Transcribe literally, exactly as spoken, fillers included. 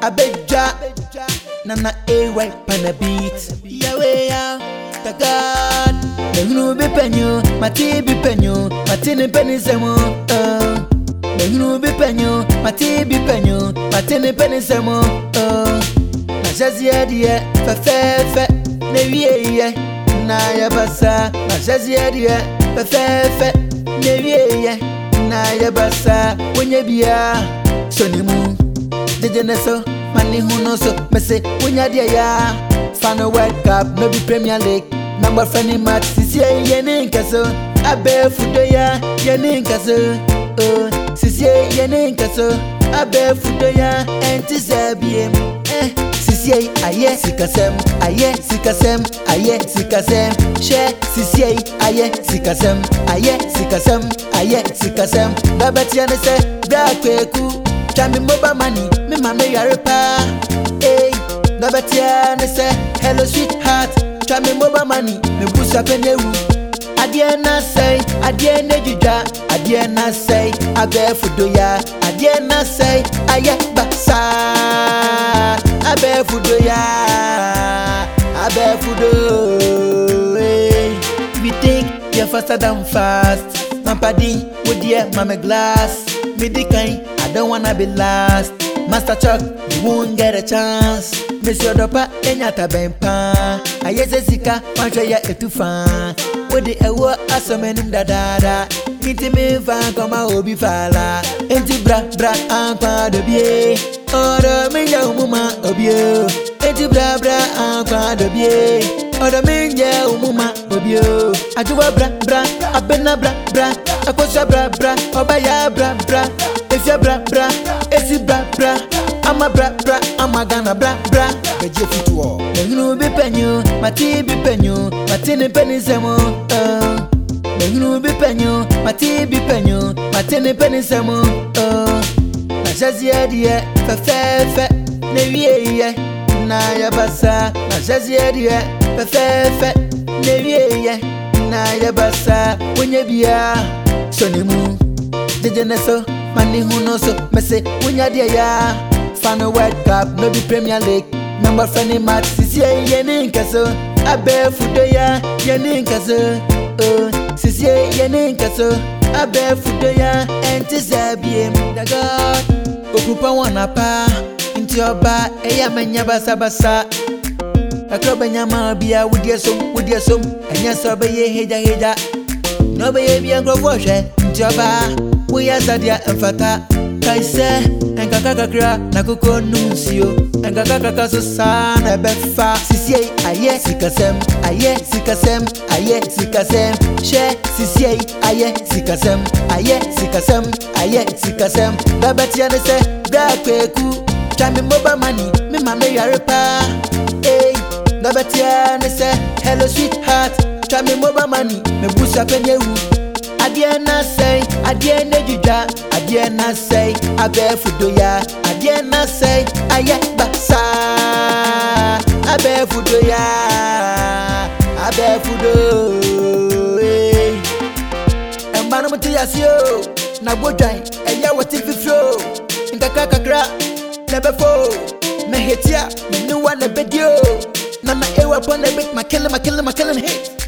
Abeja Nana A Y pan a beat Yahweh ya the God The gnu be penyo Mati be penyo Matini penisemo uh The gnu be penyo Mati be penyo Matini penisemo uh Na jazi adie Fe fe fe Ne wie ye Na ya basa Na jazi adie Fe fe fe Ne wie ye Na ya basa Wenye biya Sonimu Jejeneso Mani huno so Mese Wenya dia ya Final World Cup No be Premier League Number friendly match Sisi ye ninkaso Abe fudo ya Ye ninkaso Oh Sisi ye ninkaso Abe fudo ya Enti sebiem Eh Sisi ye aye Sikasem Aye Sikasem Aye Sikasem She Sisi ye aye Sikasem Aye Sikasem Aye Sikasem Dabati ya nese Da kweku Chami moba money Me mame yare pa Eh Dabati ya nese Hello sweetheart Chami moba money Me busa penyewu Adie na say Adie ne juja Adie na say Abe fudo ya Adie na say Aye basa Abe fudo ya Abe fudo hey. We think you're faster than fast Mampadi with dear mama glass Me the kind I don't wanna be last Master Chuck you won't get a chance Miss your dopa enyata bempa Ayeze sika Mantra ya etufa Wodi ewo asomenim da da da Minti mi fan koma obi fala Enti bra bra ankwa dobie Odo minja umuma obio Enti bra bra ankwa dobie Odo minja umuma obio Ajuwa bra bra Abena bra bra Akosha bra bra Obaya bra bra Efya bra bra Esi bra bra Ama bra bra Ama gana bra bra Beje fituo Nengunu bi penyo Mati bi penyo Matini penisemo uh. Nengunu bi penyo Mati bi penyo Matini penisemo uh. Na jazi adie Fe fe fe Ne wie ye Na ya basa Na jazi adie Fe fe fe Ne wie ye Na ya basa Wenye biya Sonimu Jejeneso Mani huno so Mese Wenya dia ya Final World Cup No be Premier League Number friendly match Sisi ye ninkaso Abe fudo ya Ye ninkaso Oh Sisi ye ninkaso Abe fudo ya Enti sebiem The God Okupa wana pa Inti oba Eya menya basa basa Akroba nyama biya Wudye som Wudye som Enya sobe ye heja heja Nobe ye biya ngrofoshe Inti oba Wuya sadia mfata Kaise Enkaka kakra Nakuko nuncio Enkaka kaka so sana befa Sisi aye sikasem Aye sikasem Aye sikasem She sisi aye sikasem Aye sikasem Aye sikasem Dabati ya nese Da kweku Chami moba money Me mame yare pa Hey Dabati ya nese Hello sweetheart Chami moba money Me busa penyewu Adie na say, adie ne juja, adie na say, abe fudo ya, adie na say, aye basa, abe fudo ya, abe fudo. Hey. Embano muti yasio, na bojan, eya wati fifro, inkaka kakra, nebefo, me hetia, me nuwa nebedio, nana ewa pon nebit, ma killing, ma killing, ma killing hit.